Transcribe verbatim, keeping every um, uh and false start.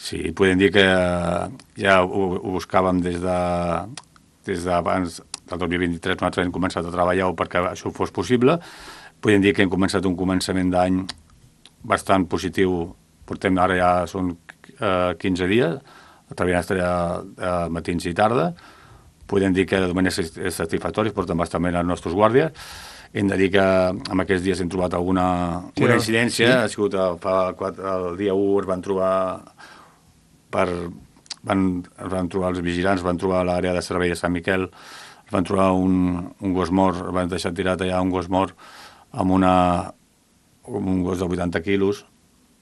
Sí, podem dir que ja ho, ho buscàvem des de des d'abans del dos mil vint-i-tres, nosaltres hem començat a treballar perquè això fos possible. Podem dir que hem començat un començament d'any bastant positiu. Portem ara ja són eh, quinze dies, treballant eh, matins i tarda. Podem dir que de moment és, és satisfactori, portem bastant bé els nostres guàrdies. Hem de dir que en aquests dies hem trobat alguna sí, una incidència. Sí. Ha sigut el, fa quatre, el dia u es van trobar per, van, es van trobar els vigilants, van trobar l'àrea de servei de Sant Miquel, es van trobar un, un gos mort, es van deixar tirat allà un gos mort amb una, un gos de vuitanta quilos,